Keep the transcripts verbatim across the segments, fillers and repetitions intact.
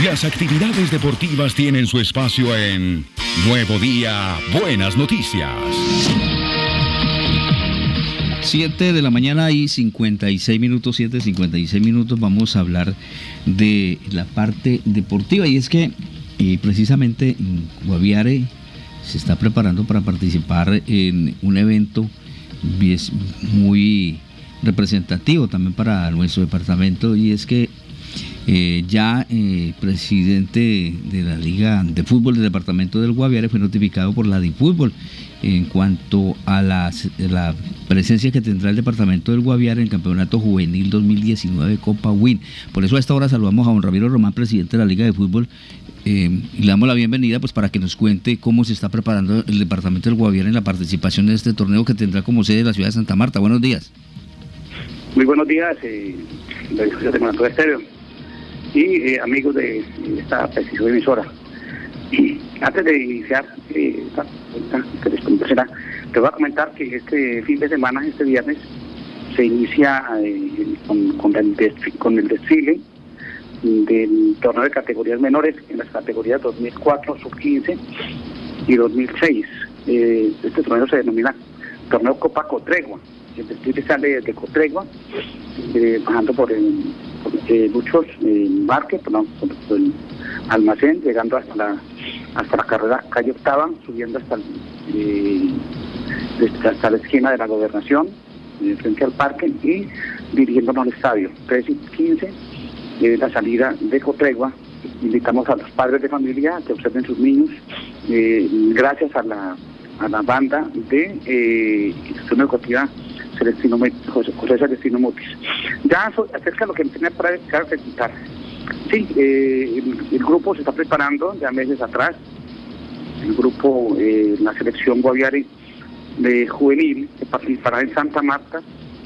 Las actividades deportivas tienen su espacio en Nuevo Día, Buenas Noticias. siete de la mañana y cincuenta y seis minutos, siete cincuenta y seis minutos, vamos a hablar de la parte deportiva, y es que eh, precisamente Guaviare se está preparando para participar en un evento muy representativo también para nuestro departamento, y es que Eh, ya el eh, presidente de la Liga de Fútbol del departamento del Guaviare fue notificado por la DiFútbol en cuanto a la, la presencia que tendrá el departamento del Guaviare en el Campeonato Juvenil dos mil diecinueve Copa Win. Por eso a esta hora saludamos a don Ramiro Román, presidente de la Liga de Fútbol, eh, y le damos la bienvenida pues para que nos cuente cómo se está preparando el departamento del Guaviare en la participación de este torneo que tendrá como sede la ciudad de Santa Marta. Buenos días. Muy buenos días, eh, la discusión de Monato Estéreo y eh, amigos de esta preciosa emisora. Y antes de iniciar eh, esta cuenta que les comentará, te voy a comentar que este fin de semana, este viernes, se inicia eh, con, con, el desfile, con el desfile del torneo de categorías menores en las categorías dos mil cuatro, sub quince y dos mil seis. Eh, este torneo se denomina Torneo Copa Cotregua. El desfile sale desde Cotregua, eh, bajando por el Eh, muchos eh, marques, perdón, por, por el almacén, llegando hasta la hasta la carrera calle Octava, subiendo hasta el, eh, hasta la esquina de la Gobernación, eh, frente al parque, y dirigiéndonos al estadio. tres y quince, eh, la salida de Cotregua. Invitamos a los padres de familia que observen sus niños, eh, gracias a la a la banda de eh, institución educativa Celestino José, José Celestino Mutis. Ya so, acerca de lo que me tenía para preguntar. Sí, eh, el, el grupo se está preparando ya meses atrás. El grupo, eh, la selección Guaviare de juvenil, que participará en Santa Marta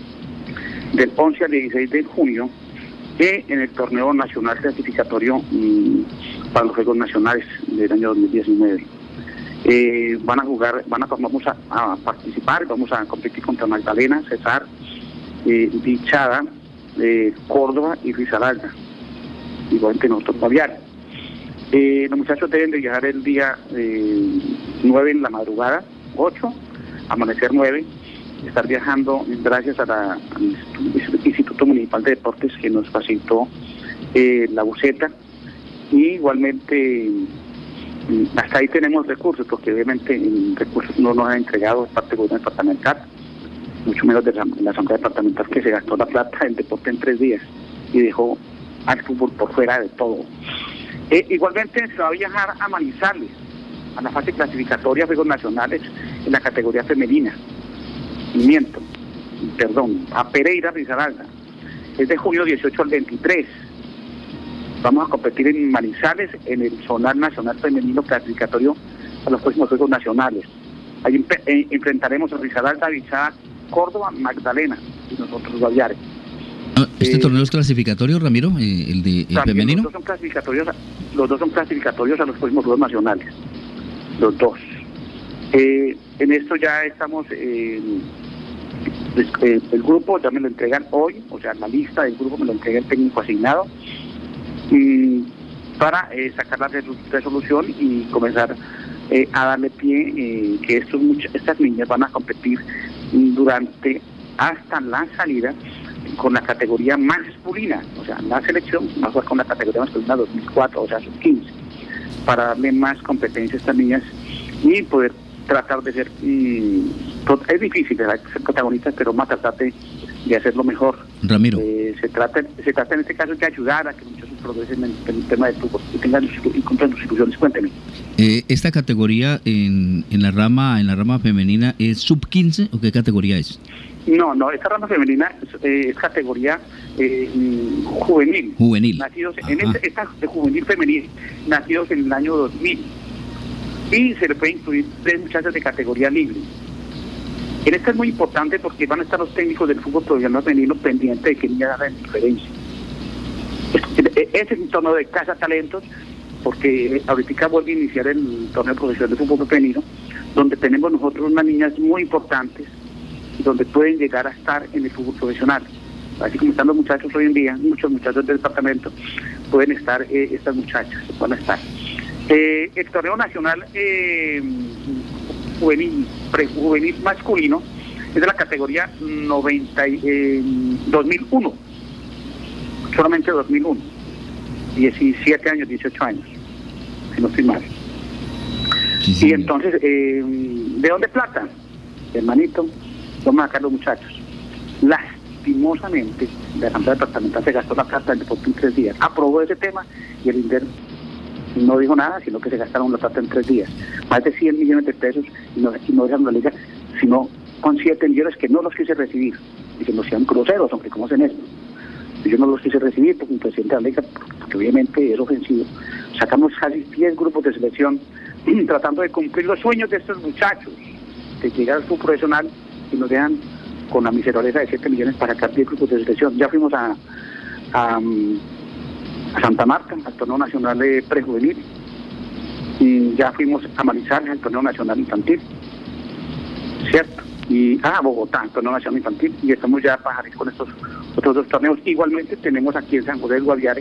del once al dieciséis de junio y en el torneo nacional clasificatorio mmm, para los Juegos Nacionales del año dos mil diecinueve. Eh, van a jugar, van a, vamos a, a participar, vamos a competir contra Magdalena, Cesar, eh, Bichada, eh, Córdoba y Risaralda, igual que nosotros Guaviare. Eh, los muchachos deben de viajar el día eh, nueve en la madrugada, ocho, amanecer nueve, estar viajando gracias a la, al Instituto Municipal de Deportes que nos facilitó eh, la buseta, y igualmente hasta ahí tenemos recursos, porque obviamente en recursos no nos han entregado de parte del gobierno departamental, mucho menos de la, de la Asamblea Departamental, que se gastó la plata del deporte en tres días y dejó al fútbol por fuera de todo. Eh, igualmente se va a viajar a Manizales, a la fase clasificatoria de Juegos Nacionales en la categoría femenina. Miento, perdón, a Pereira, Risaralda. Es de junio dieciocho al veintitrés. Vamos a competir en Manizales, en el Zonal Nacional Femenino Clasificatorio a los próximos Juegos Nacionales. Ahí eh, enfrentaremos a Risaralda, Bichada, Córdoba, Magdalena y nosotros Guaviare. ¿Este eh, torneo es clasificatorio, Ramiro, eh, el de el femenino? Los dos son clasificatorios, los dos son clasificatorios a los próximos Juegos Nacionales, los dos. Eh, en esto ya estamos, eh, pues, eh, el grupo ya me lo entregan hoy, o sea, la lista del grupo me lo entrega el técnico asignado, y para eh, sacar la resolución y comenzar eh, a darle pie, eh, que estos estas niñas van a competir durante hasta la salida con la categoría masculina, o sea, la selección va a jugar con la categoría masculina dos mil cuatro, o sea, sub quince, para darle más competencia a estas niñas y poder tratar de ser, y, es difícil ¿verdad? ser protagonistas, pero más tratar de, de hacerlo mejor. Ramiro. Eh, se trata se trata en este caso de ayudar a que muchos progresen en, en el tema del fútbol y tengan y cumplan sus ilusiones. Cuénteme. Eh, ¿Esta categoría en, en la rama en la rama femenina es sub quince o qué categoría es? No, no, esta rama femenina es, eh, es categoría eh, juvenil. Juvenil. Nacidos en esta, esta juvenil femenil, nacidos en el año dos mil. Y se le puede incluir tres muchachas de categoría libre. En esta es muy importante porque van a estar los técnicos del fútbol profesional femenino pendientes de que niñas hagan diferencia. Este es un torneo de casa talentos, porque ahorita vuelve a iniciar el torneo profesional de fútbol femenino, donde tenemos nosotros unas niñas muy importantes, donde pueden llegar a estar en el fútbol profesional. así como están los muchachos hoy en día, muchos muchachos del departamento, pueden estar eh, estas muchachas, van a estar. Eh, el torneo nacional eh, juvenil, prejuvenil masculino es de la categoría noventa, eh, dos mil uno, solamente dos mil uno, diecisiete años, dieciocho años, si no estoy mal. Sí, sí. Y entonces, eh, ¿de dónde plata? Hermanito, vamos a sacar los muchachos. Lastimosamente, la Asamblea Departamental se gastó la plata del deporte en tres días. Aprobó ese tema y el INDER no dijo nada, sino que se gastaron la plata en tres días. Más de cien millones de pesos y no, y no dejaron la liga, sino con siete millones que no los quise recibir. Y que no sean groseros, aunque como hacen esto. Yo no los quise recibir porque un presidente de la liga, porque obviamente es ofensivo. Sacamos casi diez grupos de selección tratando de cumplir los sueños de estos muchachos, de llegar al fútbol profesional, y nos dejan con la miserabilidad de siete millones para sacar diez grupos de selección. Ya fuimos a, a, a Santa Marta, al torneo nacional de prejuvenil, y ya fuimos a Manizales, al torneo nacional infantil, ¿cierto? Y a ah, Bogotá, al torneo nacional infantil, y estamos ya para con estos otros dos torneos. Igualmente tenemos aquí en San José del Guaviare,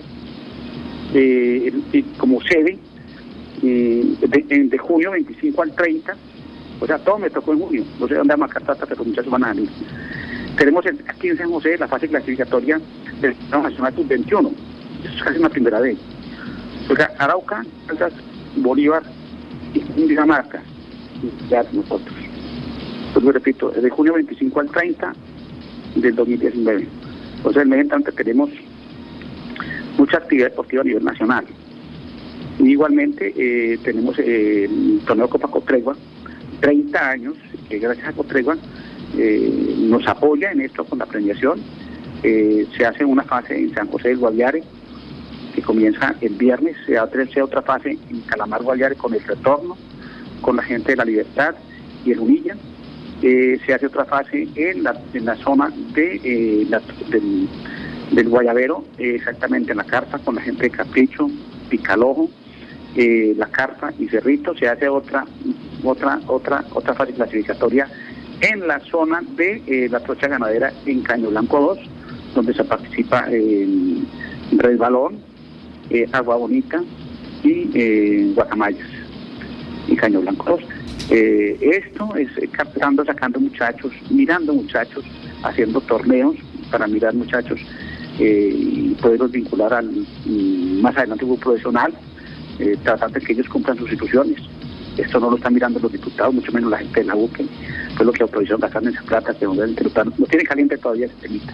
eh, y como sede, eh, de, de junio veinticinco al treinta, o sea, todo me tocó en junio, no sé dónde vamos a cartar, pero los muchachos van a salir. Tenemos el, aquí en San José la fase clasificatoria del torneo nacional sub veintiuno, eso es casi una primera vez. O sea, Arauca, Caldas, Bolívar y Dinamarca, ya nosotros. Pues lo repito, de junio veinticinco al treinta del dos mil diecinueve. O sea, el mes entrante tenemos mucha actividad deportiva a nivel nacional. Y igualmente eh, tenemos eh, el torneo Copa Cotregua, treinta años, que gracias a Cotregua eh, nos apoya en esto con la premiación. Eh, se hace una fase en San José del Guaviare, que comienza el viernes, se hace otra fase en Calamar Guaviare con el retorno, con la gente de La Libertad y el Unilla. Eh, se hace otra fase en la, en la zona de, eh, la, del, del Guayabero, eh, exactamente en la Carpa, con la gente de Capricho, Picalojo, eh, La Carpa y Cerrito. Se hace otra otra otra otra fase clasificatoria en la zona de eh, la trocha ganadera en Caño Blanco dos, donde se participa en eh, Resbalón, eh, Agua Bonita y eh, Guacamayas y Caño Blanco dos. Eh, esto es eh, captando, sacando muchachos, mirando muchachos, haciendo torneos para mirar muchachos eh, y poderlos vincular al más adelante al grupo profesional, eh, tratando de que ellos cumplan sus instituciones. Esto no lo están mirando los diputados, mucho menos la gente de la U C, que fue lo que autorizó gastar en esa plata, que no, no tiene caliente todavía ese temita.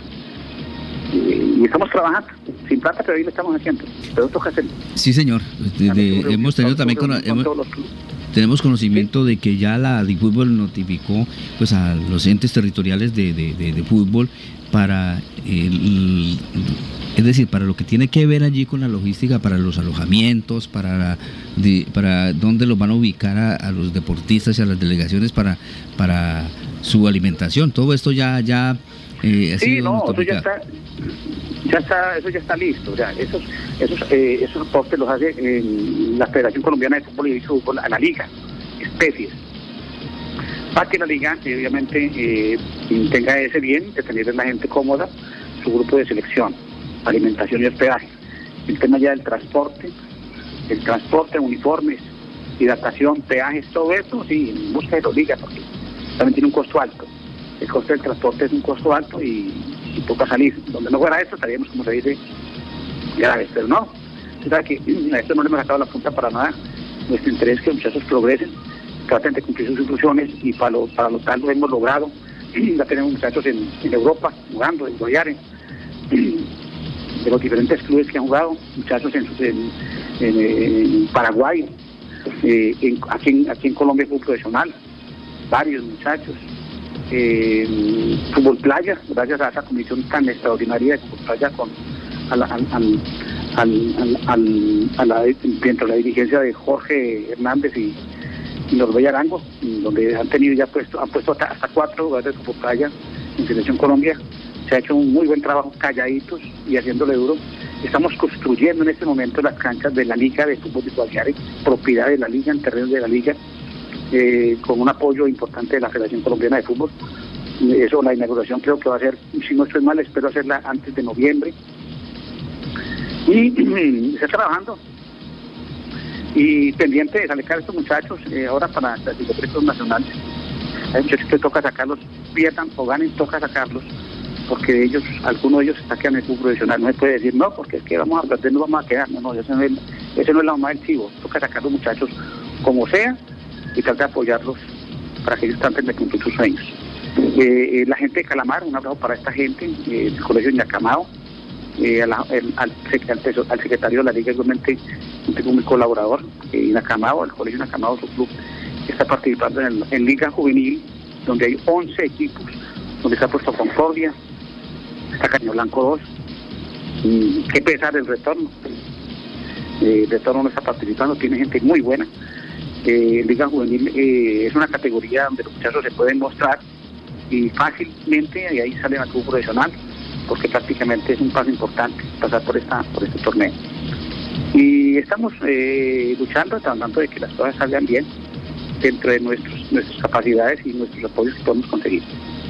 Eh, y estamos trabajando, sin plata, pero ahí lo estamos haciendo, pero toca hacerlo. Sí, señor. De, de, hemos tenido también con, con hemos, todos los clubes. Tenemos conocimiento de que ya la DIFútbol notificó pues a los entes territoriales de, de, de, de fútbol para el, es decir, para lo que tiene que ver allí con la logística, para los alojamientos, para de, para dónde los van a ubicar a, a los deportistas y a las delegaciones para para su alimentación. Todo esto ya ya eh, ha sí, sido no, eso ya está, ya está, eso ya está listo. O sea, esos esos eh, esos aportes los hace eh, la Federación Colombiana de Fútbol y Fútbol a la Liga, especies, para que la Liga eh, obviamente eh, tenga ese bien de tener a la gente cómoda, su grupo de selección, alimentación y hospedaje. El tema ya del transporte, el transporte, uniformes, hidratación, peajes, todo eso, sí, en busca de la Liga, porque también tiene un costo alto. El costo del transporte es un costo alto y, y toca salir. Donde no fuera esto, estaríamos, como se dice, graves, pero no. Usted sabe que a esto no le hemos sacado la punta para nada. Nuestro interés es que los muchachos progresen, traten de cumplir sus instrucciones, y para lo, para lo tal lo hemos logrado. Ya tenemos muchachos en, en Europa jugando, en Guayare, de los diferentes clubes que han jugado, muchachos en, en, en, en Paraguay, eh, en, aquí, en, aquí en Colombia fútbol profesional, varios muchachos. Eh, fútbol playa, gracias a esa comisión tan extraordinaria de fútbol playa con a la, al, al, al, al, a la, dentro de la dirigencia de Jorge Hernández y, y Norbey Arango, donde han tenido ya puesto, han puesto hasta, hasta cuatro jugadores de fútbol playa en Selección Colombia. Se ha hecho un muy buen trabajo calladitos y haciéndole duro. Estamos construyendo en este momento las canchas de la Liga de Fútbol de Guaviare, propiedad de la Liga, en terrenos de la Liga, eh, con un apoyo importante de la Federación Colombiana de Fútbol. Eso, la inauguración creo que va a ser, si no estoy mal, espero hacerla antes de noviembre. Y se está trabajando. Y pendiente de sacar a estos muchachos eh, ahora para los decretos nacionales. Hay muchachos que toca sacarlos, pierdan o ganen, toca sacarlos, porque de ellos, algunos de ellos se sacan en el fútbol profesional. No se puede decir, no, porque es que vamos a perder, nos vamos a quedar. No, no, ese no es, ese no es la mamá del chivo. Toca sacar a los muchachos como sea y tratar de apoyarlos para que ellos traten de cumplir sus sueños. Eh, eh, la gente de Calamar, un abrazo para esta gente, eh, el colegio de Ñacamao, eh, a la, el, al, al, al secretario de la Liga, igualmente, tengo mi colaborador, eh, Ñacamao, el colegio de Ñacamao, su club, está participando en, el, en Liga Juvenil, donde hay once equipos, donde está puesto Concordia, está Caño Blanco dos, y qué pesar el retorno. Eh, el retorno no está participando, tiene gente muy buena. Eh, Liga Juvenil eh, es una categoría donde los muchachos se pueden mostrar y fácilmente, y ahí salen al club profesional, porque prácticamente es un paso importante pasar por esta por este torneo. Y estamos eh, luchando, tratando de que las cosas salgan bien dentro de nuestros, nuestras capacidades y nuestros apoyos que podemos conseguir.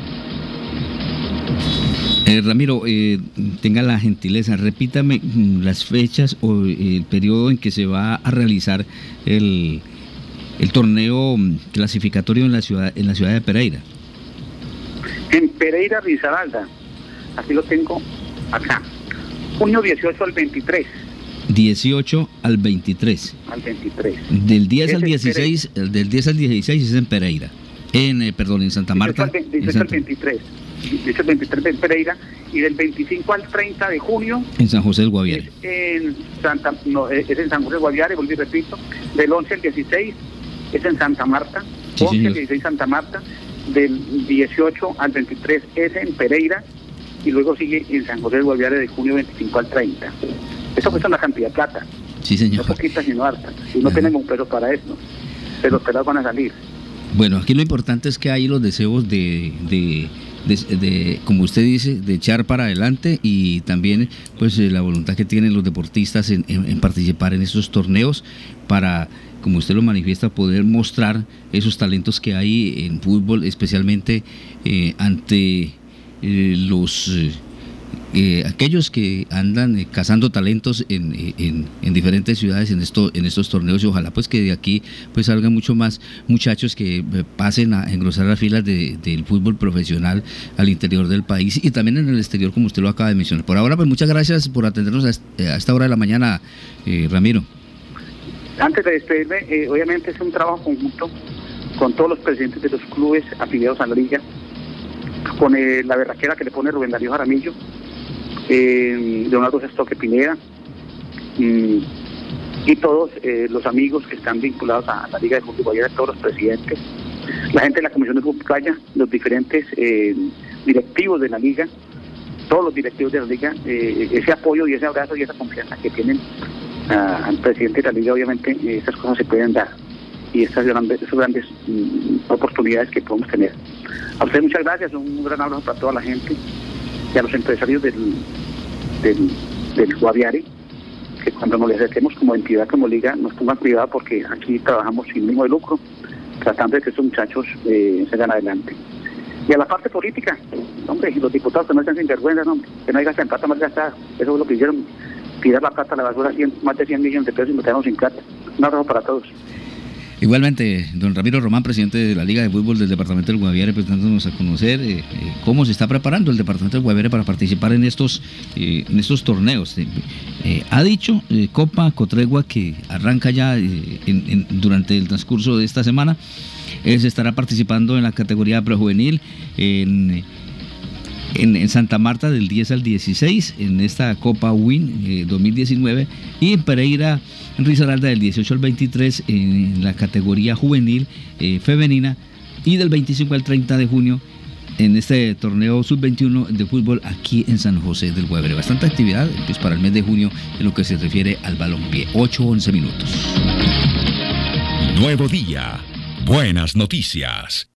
Eh, Ramiro, eh, tenga la gentileza, repítame las fechas o el periodo en que se va a realizar el, el torneo clasificatorio en la ciudad en la ciudad de Pereira. En Pereira, Risaralda, así lo tengo acá, junio dieciocho al veintitrés. dieciocho al veintitrés. Al veintitrés. Del diez al dieciséis, del diez al dieciséis es en Pereira. En, eh, perdón, en Santa Marta. dieciocho al veintitrés. dieciocho al veintitrés en Pereira, y del veinticinco al treinta de junio en San José del Guaviare. En Santa, no, es en San José del Guaviare, volví y repito. Del once al dieciséis es en Santa Marta. Sí, once señor. al dieciséis Santa Marta. Del dieciocho al veintitrés es en Pereira, y luego sigue en San José del Guaviare de junio veinticinco al treinta. Esto cuesta una cantidad de plata. Sí, señor. No poquita, sino harta. Y no Ajá. tenemos un peso para esto. Pero los pelados van a salir. Bueno, aquí lo importante es que hay los deseos de, de, de, de, como usted dice, de echar para adelante, y también pues la voluntad que tienen los deportistas en, en, en participar en estos torneos para, como usted lo manifiesta, poder mostrar esos talentos que hay en fútbol, especialmente eh, ante eh, los... Eh, Eh, aquellos que andan eh, cazando talentos en, en, en diferentes ciudades en esto, en estos torneos, y ojalá pues que de aquí pues salgan mucho más muchachos que eh, pasen a engrosar las filas de, del fútbol profesional al interior del país y también en el exterior, como usted lo acaba de mencionar. Por ahora pues muchas gracias por atendernos a, est- a esta hora de la mañana, eh, Ramiro. Antes de despedirme, eh, obviamente es un trabajo conjunto con todos los presidentes de los clubes afiliados a la liga, con eh, la berraquera que le pone Rubén Darío Jaramillo, eh, Leonardo Sestoque Pineda, mm, y todos eh, los amigos que están vinculados a la Liga de Fútbol Guaviare, todos los presidentes, la gente de la Comisión de Fútbol Playa, los diferentes eh, directivos de la Liga, todos los directivos de la Liga, eh, ese apoyo y ese abrazo y esa confianza que tienen uh, al presidente de la Liga, obviamente eh, esas cosas se pueden dar, y estas grandes, esas grandes mm, oportunidades que podemos tener. A ustedes muchas gracias, un gran abrazo para toda la gente y a los empresarios del, del, del Guaviare, que cuando nos les acerquemos como entidad, como liga, nos pongan cuidado, porque aquí trabajamos sin ánimo de lucro, tratando de que estos muchachos eh, salgan adelante. Y a la parte política, hombre, los diputados que no están sin vergüenza, hombre, que no hay gasto en plata más gastada, eso es lo que hicieron, tirar la plata a la basura, cien, más de cien millones de pesos y nos quedamos sin plata. Un abrazo para todos. Igualmente, don Ramiro Román, presidente de la Liga de Fútbol del Departamento del Guaviare, pues dándonos a conocer eh, eh, cómo se está preparando el Departamento del Guaviare para participar en estos eh, en estos torneos. Eh, eh, ha dicho eh, Copa Cotregua, que arranca ya eh, en, en, durante el transcurso de esta semana. Eh, se estará participando en la categoría prejuvenil en, en, en Santa Marta del diez al dieciséis, en esta Copa Win eh, dos mil diecinueve, y en Pereira, en Risaralda, del dieciocho al veintitrés en la categoría juvenil eh, femenina, y del veinticinco al treinta de junio en este torneo sub veintiuno de fútbol aquí en San José del Guaviare. Bastante actividad pues, para el mes de junio en lo que se refiere al balompié. ocho once minutos. Nuevo día, buenas noticias.